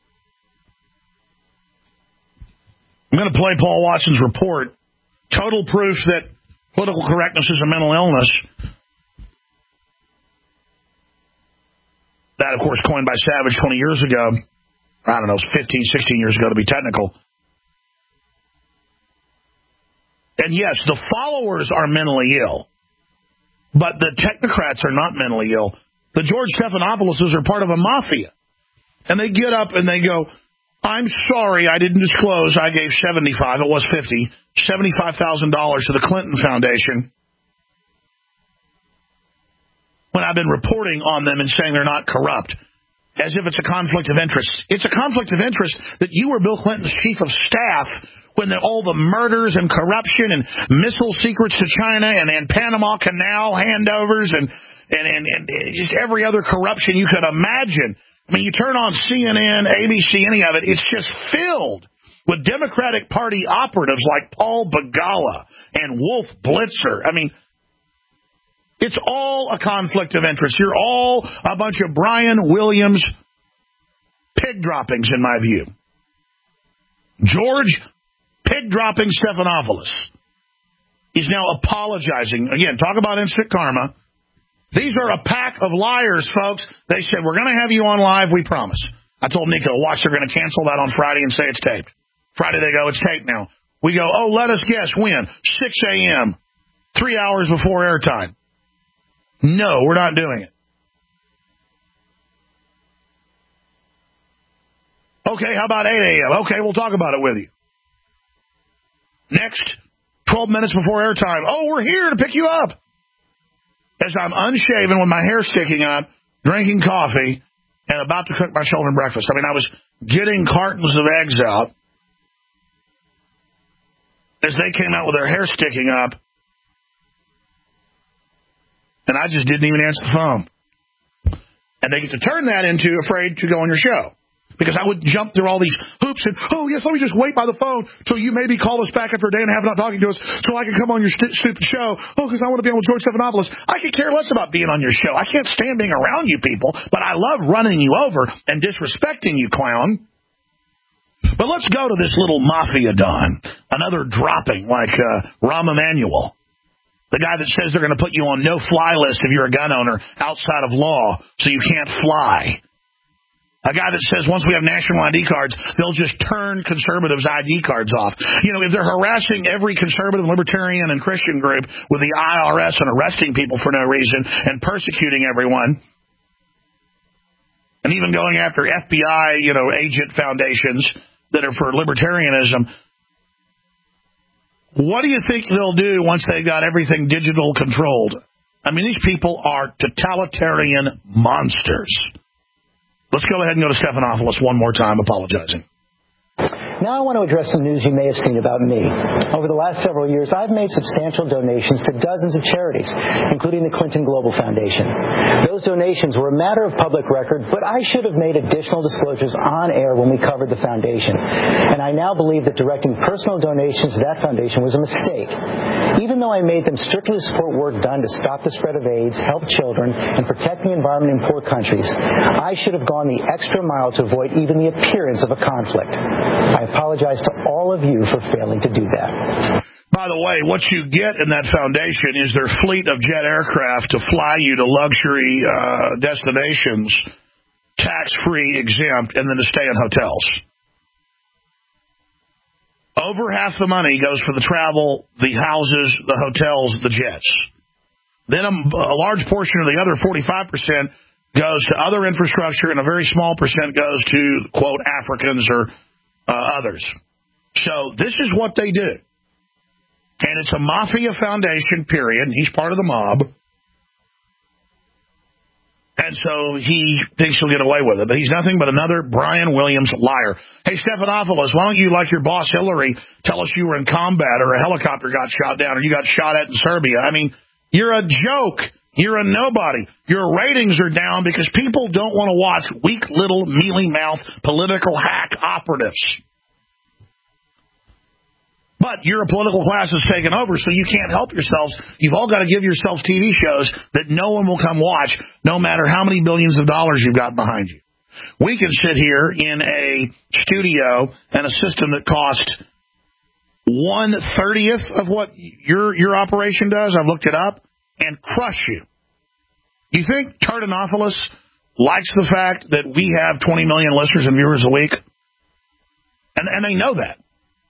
Speaker 3: I'm going to play Paul Watson's report, Total Proof That Political Correctness is a Mental Illness. That, of course, coined by Savage 20 years ago. I don't know, 15, 16 years ago to be technical. And yes, the followers are mentally ill, but the technocrats are not mentally ill. The George Stephanopoulos are part of a mafia. And they get up and they go, I'm sorry, I didn't disclose. I gave $75,000 to the Clinton Foundation when I've been reporting on them and saying they're not corrupt. as if it's a conflict of interest. It's a conflict of interest that you were Bill Clinton's chief of staff when all the murders and corruption and missile secrets to China and Panama Canal handovers and just every other corruption you could imagine. I mean, you turn on CNN, ABC, any of it, it's just filled with Democratic Party operatives like Paul Begala and Wolf Blitzer. I mean, it's all a conflict of interest. You're all a bunch of Brian Williams pig droppings, in my view. George pig dropping Stephanopoulos is now apologizing. Again, talk about instant karma. These are a pack of liars, folks. They said, we're going to have you on live, we promise. I told Nico, watch, they're going to cancel that on Friday and say it's taped. Friday they go, it's taped now. We go, oh, let us guess when? 6 a.m., 3 hours before airtime. No, we're not doing it. Okay, how about 8 a.m.? Okay, we'll talk about it with you. Next, 12 minutes before airtime. Oh, we're here to pick you up. As I'm unshaven with my hair sticking up, drinking coffee, and about to cook my children breakfast. I mean, I was getting cartons of eggs out as they came out with their hair sticking up, and I just didn't even answer the phone. And they get to turn that into afraid to go on your show. Because I would jump through all these hoops and, oh, yes, let me just wait by the phone till you maybe call us back after a day and a half not talking to us so I can come on your stupid show. Oh, because I want to be on with George Stephanopoulos. I could care less about being on your show. I can't stand being around you people, but I love running you over and disrespecting you, clown. But let's go to this little mafia don, another dropping like Rahm Emanuel, the guy that says they're going to put you on no-fly list if you're a gun owner outside of law so you can't fly. A guy that says once we have national ID cards, they'll just turn conservatives' ID cards off. You know, if they're harassing every conservative, libertarian, and Christian group with the IRS and arresting people for no reason and persecuting everyone, and even going after FBI, agent foundations that are for libertarianism, what do you think they'll do once they've got everything digital controlled? I mean, these people are totalitarian monsters. Let's go ahead and go to Stephanopoulos one more time, apologizing.
Speaker 20: Now I want to address some news you may have seen about me. Over the last several years, I've made substantial donations to dozens of charities, including the Clinton Global Foundation. Those donations were a matter of public record, but I should have made additional disclosures on air when we covered the foundation. And I now believe that directing personal donations to that foundation was a mistake. Even though I made them strictly to support work done to stop the spread of AIDS, help children, and protect the environment in poor countries, I should have gone the extra mile to avoid even the appearance of a conflict. I apologize to all of you for failing to do that.
Speaker 3: By the way, what you get in that foundation is their fleet of jet aircraft to fly you to luxury destinations, tax-free, exempt, and then to stay in hotels. Over half the money goes for the travel, the houses, the hotels, the jets. Then a large portion of the other 45% goes to other infrastructure, and a very small percent goes to, quote, Africans or others. So this is what they do. And it's a mafia foundation, period. He's part of the mob. And so he thinks he'll get away with it. But he's nothing but another Brian Williams liar. Hey, Stephanopoulos, why don't you, like your boss Hillary, tell us you were in combat or a helicopter got shot down or you got shot at in Serbia? I mean, you're a joke. You're a nobody. Your ratings are down because people don't want to watch weak little mealy-mouthed political hack operatives. But you're a political class that's taken over, so you can't help yourselves. You've all got to give yourselves TV shows that no one will come watch, no matter how many billions of dollars you've got behind you. We can sit here in a studio and a system that costs 1/30th of what your operation does. I've looked it up. And crush you. You think Tardanopoulos likes the fact that we have 20 million listeners and viewers a week? And they know that.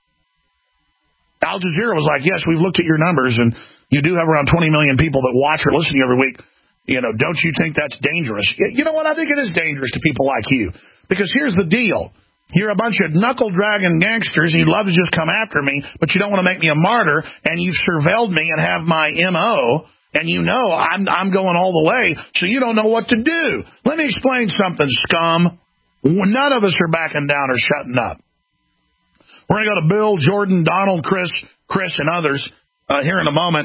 Speaker 3: Al Jazeera was like, yes, we've looked at your numbers, and you do have around 20 million people that watch or listen to you every week. Don't you think that's dangerous? You know what? I think it is dangerous to people like you. Because here's the deal. You're a bunch of knuckle-dragging gangsters, and you'd love to just come after me, but you don't want to make me a martyr, and you've surveilled me and have my M.O., and you know I'm going all the way, so you don't know what to do. Let me explain something, scum. None of us are backing down or shutting up. We're going to go to Bill, Jordan, Donald, Chris, and others here in a moment.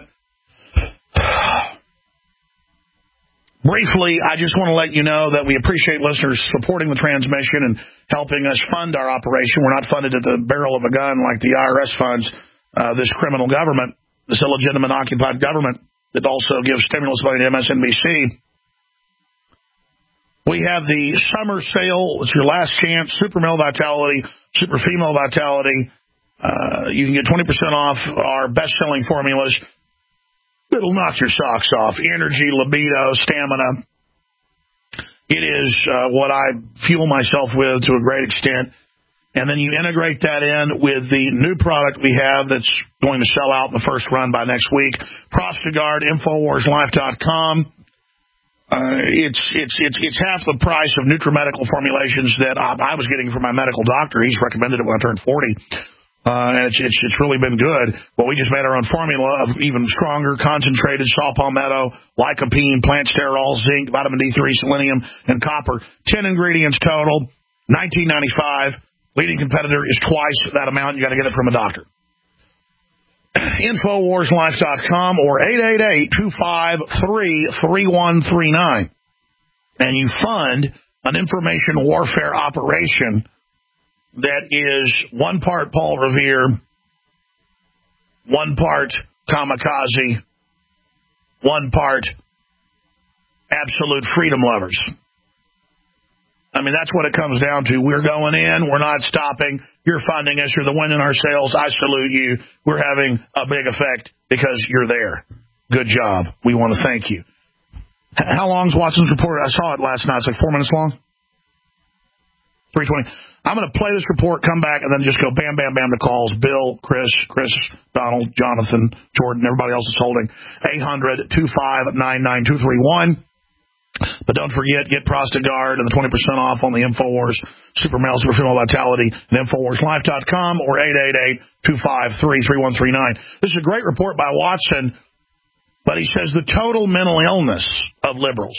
Speaker 3: Briefly, I just want to let you know that we appreciate listeners supporting the transmission and helping us fund our operation. We're not funded at the barrel of a gun like the IRS funds this criminal government, this illegitimate occupied government that also gives stimulus money to MSNBC. We have the summer sale. It's your last chance. Super Male Vitality, Super Female Vitality. You can get 20% off our best-selling formulas. It'll knock your socks off. Energy, libido, stamina. It is what I fuel myself with to a great extent. And then you integrate that in with the new product we have that's going to sell out in the first run by next week. Prostagard, InfoWarsLife.com. It's half the price of NutriMedical formulations that I was getting from my medical doctor. He's recommended it when I turned 40. And it's really been good. Well, we just made our own formula of even stronger, concentrated saw palmetto, lycopene, plant sterol, zinc, vitamin D3, selenium, and copper. 10 ingredients total, $19.95. Leading competitor is twice that amount. You got to get it from a doctor. InfoWarsLife.com or 888-253-3139. And you fund an information warfare operation that is one part Paul Revere, one part kamikaze, one part absolute freedom lovers. I mean, that's what it comes down to. We're going in. We're not stopping. You're funding us. You're the wind in our sails. I salute you. We're having a big effect because you're there. Good job. We want to thank you. How long is Watson's report? I saw it last night. It's like 4 minutes long. 3:20. I'm going to play this report, come back, and then just go bam, bam, bam to calls. Bill, Chris, Donald, Jonathan, Jordan, everybody else is holding. 800-259-9231. But don't forget, get Prostagard and the 20% off on the InfoWars Super Male, Super Female Vitality at InfoWarsLife.com or 888-253-3139. This is a great report by Watson, but he says the total mental illness of liberals.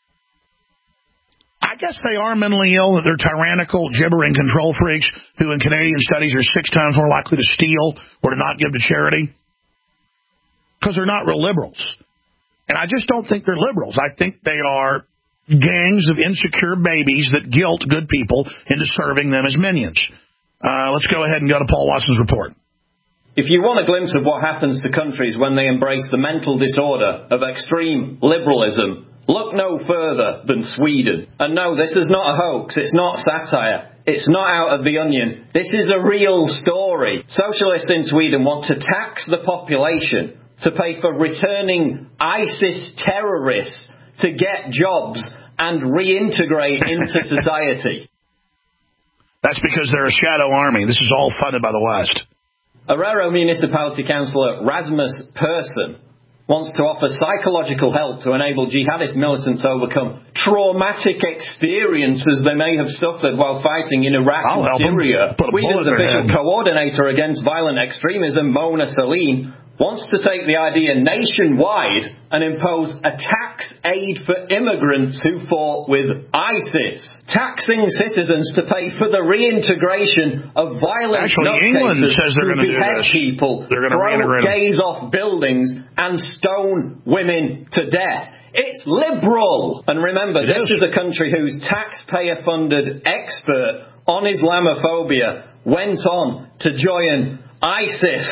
Speaker 3: I guess they are mentally ill, that they're tyrannical, gibbering control freaks who in Canadian studies are 6 times more likely to steal or to not give to charity because they're not real liberals. And I just don't think they're liberals. I think they are gangs of insecure babies that guilt good people into serving them as minions. Let's go ahead and go to Paul Watson's report.
Speaker 21: If you want a glimpse of what happens to countries when they embrace the mental disorder of extreme liberalism, look no further than Sweden. And no, this is not a hoax. It's not satire. It's not out of The Onion. This is a real story. Socialists in Sweden want to tax the population to pay for returning ISIS terrorists to get jobs and reintegrate into society.
Speaker 3: That's because they're a shadow army. This is all funded by the West.
Speaker 21: Arero Municipality Councillor Rasmus Persson wants to offer psychological help to enable jihadist militants overcome traumatic experiences they may have suffered while fighting in Iraq and Syria. Sweden's official coordinator against violent extremism, Mona Sahlin, wants to take the idea nationwide and impose a tax aid for immigrants who fought with ISIS, taxing citizens to pay for the reintegration of violent nutcases who behead people, throw gays off buildings, and stone women to death. It's liberal! And remember, this is a country whose taxpayer-funded expert on Islamophobia went on to join ISIS.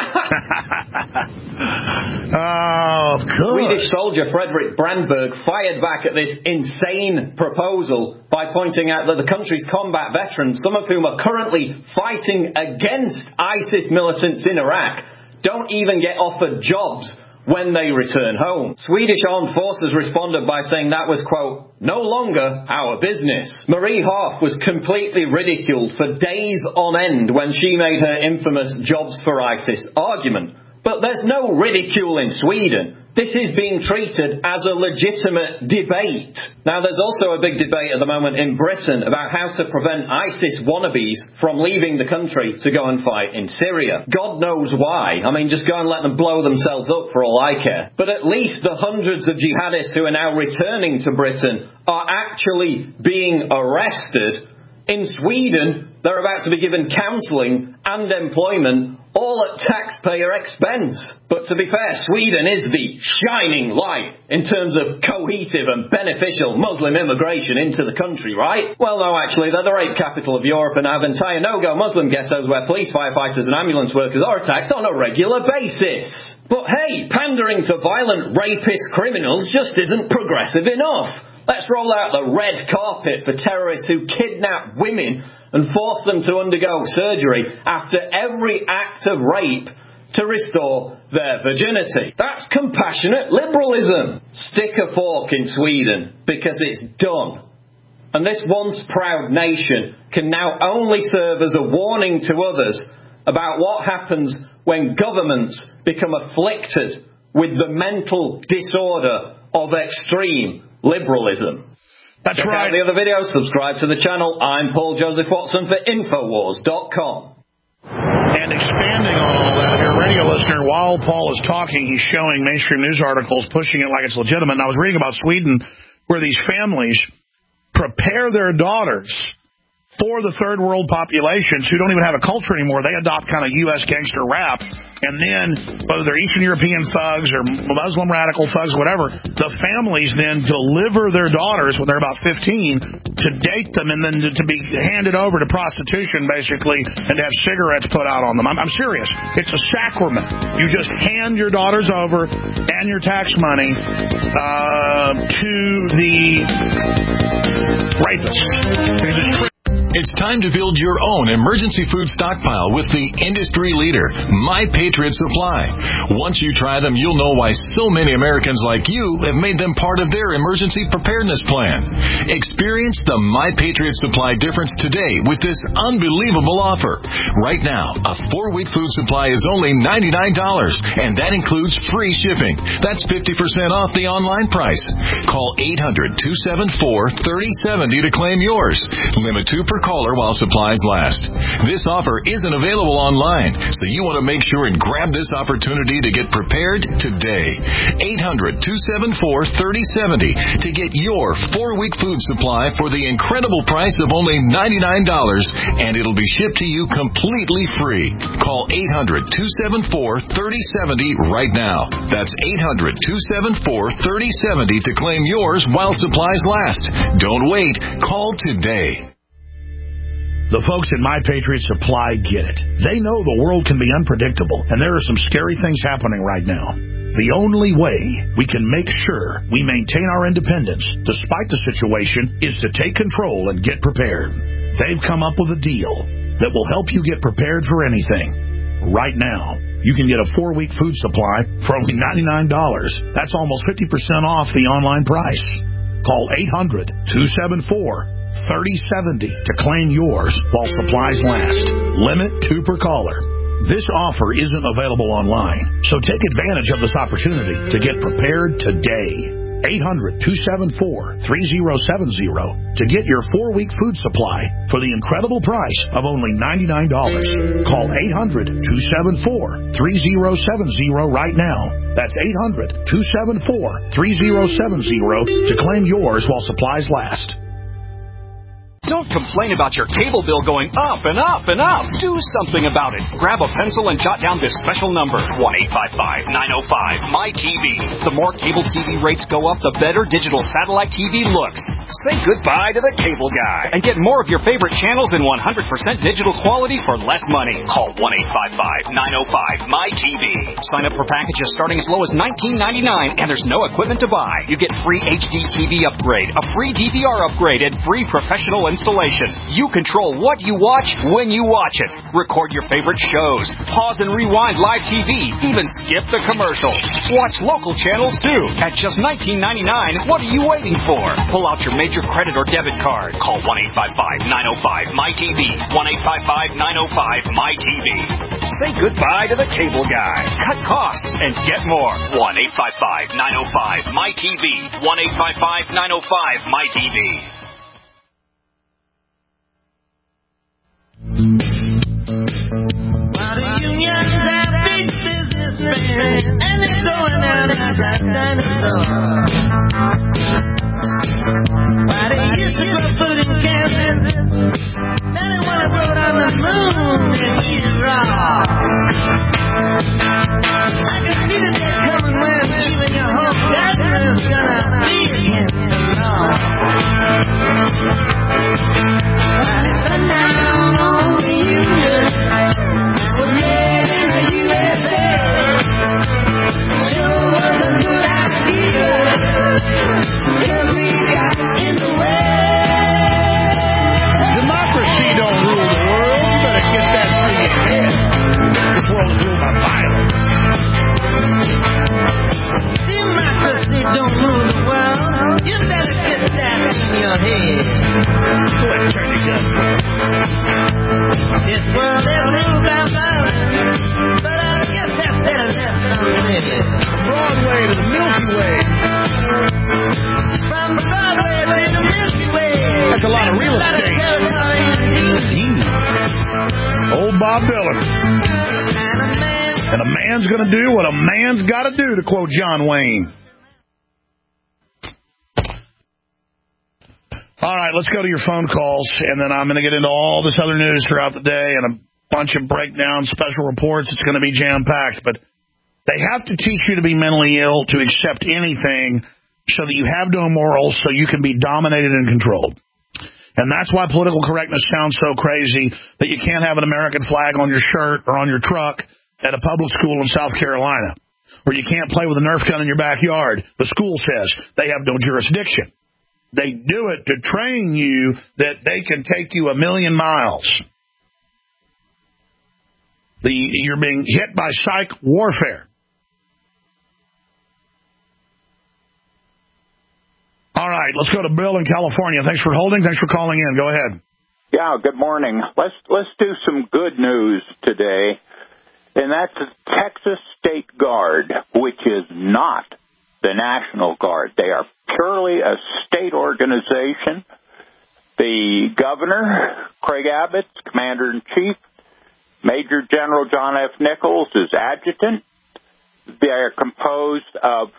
Speaker 3: Oh, good.
Speaker 21: Swedish soldier Fredrik Brandberg fired back at this insane proposal by pointing out that the country's combat veterans, some of whom are currently fighting against ISIS militants in Iraq, don't even get offered jobs when they return home. Swedish armed forces responded by saying that was, quote, no longer our business. Marie Harf was completely ridiculed for days on end when she made her infamous jobs for ISIS argument. But there's no ridicule in Sweden. This is being treated as a legitimate debate. Now, there's also a big debate at the moment in Britain about how to prevent ISIS wannabes from leaving the country to go and fight in Syria. God knows why. I mean, just go and let them blow themselves up for all I care. But at least the hundreds of jihadists who are now returning to Britain are actually being arrested. In Sweden, they're about to be given counselling and employment, all at taxpayer expense. But to be fair, Sweden is the shining light in terms of cohesive and beneficial Muslim immigration into the country, right? Well, no, actually, they're the rape capital of Europe and have entire no-go Muslim ghettos where police, firefighters and ambulance workers are attacked on a regular basis. But hey, pandering to violent rapist criminals just isn't progressive enough. Let's roll out the red carpet for terrorists who kidnap women and force them to undergo surgery after every act of rape to restore their virginity. That's compassionate liberalism. Stick a fork in Sweden, because it's done. And this once proud nation can now only serve as a warning to others about what happens when governments become afflicted with the mental disorder of extreme liberalism.
Speaker 3: That's right.
Speaker 21: Check out the other videos, subscribe to the channel. I'm Paul Joseph Watson for Infowars.com.
Speaker 3: And expanding on all that, here, radio listener, while Paul is talking, he's showing mainstream news articles, pushing it like it's legitimate. And I was reading about Sweden, where these families prepare their daughters for the third world populations who don't even have a culture anymore. They adopt kind of U.S. gangster rap. And then, whether they're Eastern European thugs or Muslim radical thugs, whatever, the families then deliver their daughters when they're about 15 to date them and then to be handed over to prostitution, basically, and to have cigarettes put out on them. I'm serious. It's a sacrament. You just hand your daughters over and your tax money to the rapists.
Speaker 5: It's time to build your own emergency food stockpile with the industry leader, My Patriot Supply. Once you try them, you'll know why so many Americans like you have made them part of their emergency preparedness plan. Experience the My Patriot Supply difference today with this unbelievable offer. Right now, a 4-week food supply is only $99, and that includes free shipping. That's 50% off the online price. Call 800-274-3070 to claim yours. Limit 2 per caller while supplies last. This offer isn't available online, so you want to make sure and grab this opportunity to get prepared today. 800-274-3070 to get your 4-week food supply for the incredible price of only $99, and it'll be shipped to you completely free. Call 800-274-3070 right now. That's 800-274-3070 to claim yours while supplies last. Don't wait. Call today.
Speaker 3: The folks at My Patriot Supply get it. They know the world can be unpredictable, and there are some scary things happening right now. The only way we can make sure we maintain our independence, despite the situation, is to take control and get prepared. They've come up with a deal that will help you get prepared for anything. Right now, you can get a 4-week food supply for only $99. That's almost 50% off the online price. Call 800-274-3070 to claim yours while supplies last. Limit 2 per caller. This offer isn't available online, so take advantage of this opportunity to get prepared today. 800-274-3070 to get your 4-week food supply for the incredible price of only $99. Call 800-274-3070 right now. That's 800-274-3070 to claim yours while supplies last.
Speaker 6: Don't complain about your cable bill going up and up and up. Do something about it. Grab a pencil and jot down this special number, 1-855-905-MY-TV. The more cable TV rates go up, the better digital satellite TV looks. Say goodbye to the cable guy and get more of your favorite channels in 100% digital quality for less money. Call 1-855-905-MY-TV. Sign up for packages starting as low as $19.99, and there's no equipment to buy. You get free HD TV upgrade, a free DVR upgrade, and free professional installation. You control what you watch when you watch it. Record your favorite shows. Pause and rewind live TV. Even skip the commercials. Watch local channels too. At just $19.99, what are you waiting for? Pull out your major credit or debit card. Call 1-855-905-MyTV. 1-855-905-MyTV. Say goodbye to the cable guy. Cut costs and get more. 1-855-905-MyTV. 1-855-905-MyTV.
Speaker 1: And it's going out like dinosaurs. Why they used to grow food in Kansas, now they want to grow it on the moon and eat it raw. I can see the day coming when even your home gardener's gonna be against the law. While it's unknown on the union, we're made in the USA. Sure was a good idea till we got in the way.
Speaker 3: Democracy don't rule the world. You better get that through your head. This world's ruled by violence.
Speaker 1: Democracy don't rule the world. You better get that in your head.
Speaker 3: Go ahead and turn your gun.
Speaker 1: This world is ruled by violence, but I guess that's better than some living.
Speaker 3: Broadway to the Milky Way.
Speaker 1: From Broadway to the Milky Way.
Speaker 3: That's a lot of real estate. Old Bob Dylan. And a man's going to do what a man's got to do, to quote John Wayne. All right, let's go to your phone calls, and then I'm going to get into all this other news throughout the day and a bunch of breakdowns, special reports. It's going to be jam-packed, but they have to teach you to be mentally ill, to accept anything, so that you have no morals, so you can be dominated and controlled. And that's why political correctness sounds so crazy, that you can't have an American flag on your shirt or on your truck at a public school in South Carolina, or you can't play with a Nerf gun in your backyard. The school says they have no jurisdiction. They do it to train you that they can take you 1,000,000 miles. You're being hit by psych warfare. All right, let's go to Bill in California. Thanks for holding. Thanks for calling in. Go ahead.
Speaker 22: Yeah, good morning. Let's do some good news today, and that's the Texas State Guard, which is not the National Guard. They are purely a state organization. The governor, Craig Abbott, commander-in-chief, Major General John F. Nichols is adjutant. They are composed of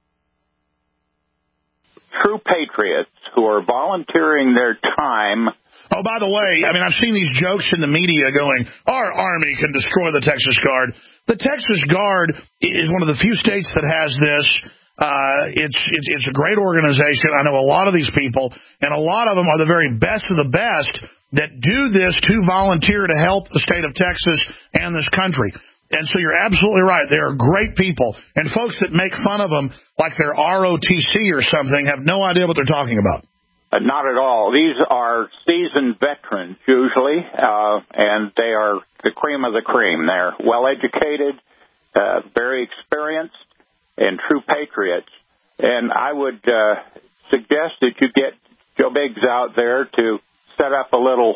Speaker 22: true patriots who are volunteering their time.
Speaker 3: Oh, by the way, I mean, I've seen these jokes in the media going, our Army can destroy the Texas Guard. The Texas Guard is one of the few states that has this. It's a great organization. I know a lot of these people, and a lot of them are the very best of the best that do this to volunteer to help the state of Texas and this country. And so you're absolutely right. They are great people. And folks that make fun of them like they're ROTC or something have no idea what they're talking about.
Speaker 22: Not at all. These are seasoned veterans, usually, and they are the cream of the cream. They're well-educated, very experienced, and true patriots. And I would suggest that you get Joe Biggs out there to set up a little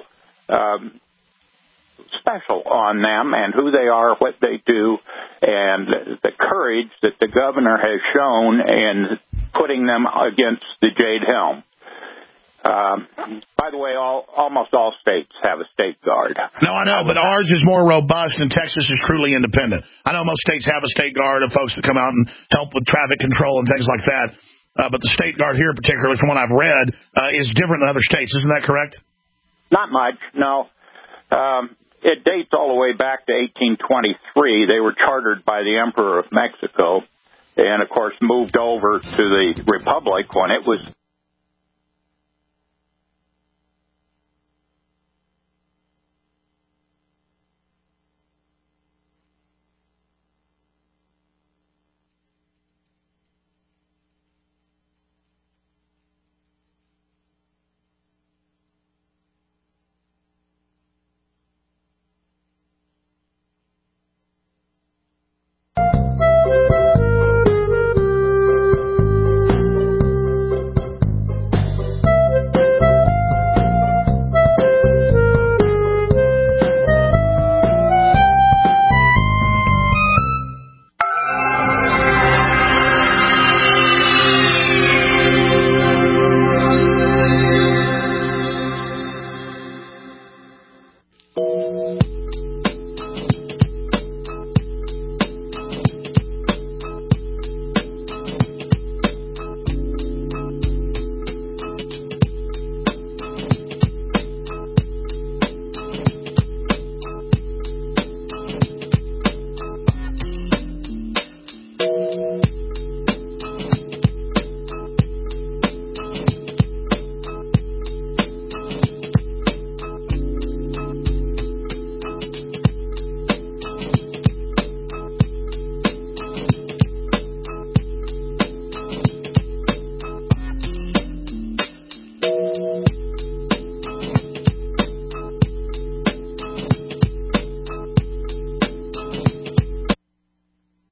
Speaker 22: special on them and who they are, what they do, and the courage that the governor has shown in putting them against the Jade Helm. By the way, almost all states have a state guard.
Speaker 3: No, I know, but ours is more robust, and Texas is truly independent. I know most states have a state guard of folks that come out and help with traffic control and things like that, but the state guard here, particularly from what I've read, is different than other states. Isn't that correct?
Speaker 22: Not much, no. It dates all the way back to 1823. They were chartered by the Emperor of Mexico and, of course, moved over to the Republic when it was